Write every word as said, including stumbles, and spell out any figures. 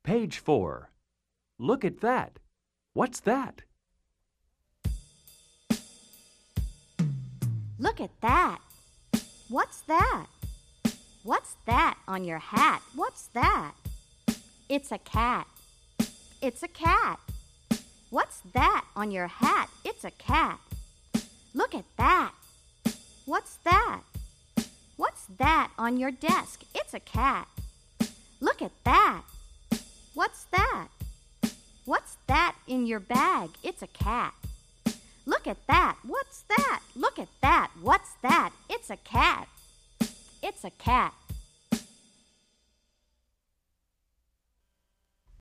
Page four. Look at that. What's that? Look at that. What's that? What's that on your hat? What's that? It's a cat. It's a cat. What's that on your hat? It's a cat. Look at that. What's that? What's that on your desk? It's a cat. Look at that. What's that? What's that in your bag? It's a cat. Look at that. What's that? Look at that. What's that? It's a cat. It's a cat.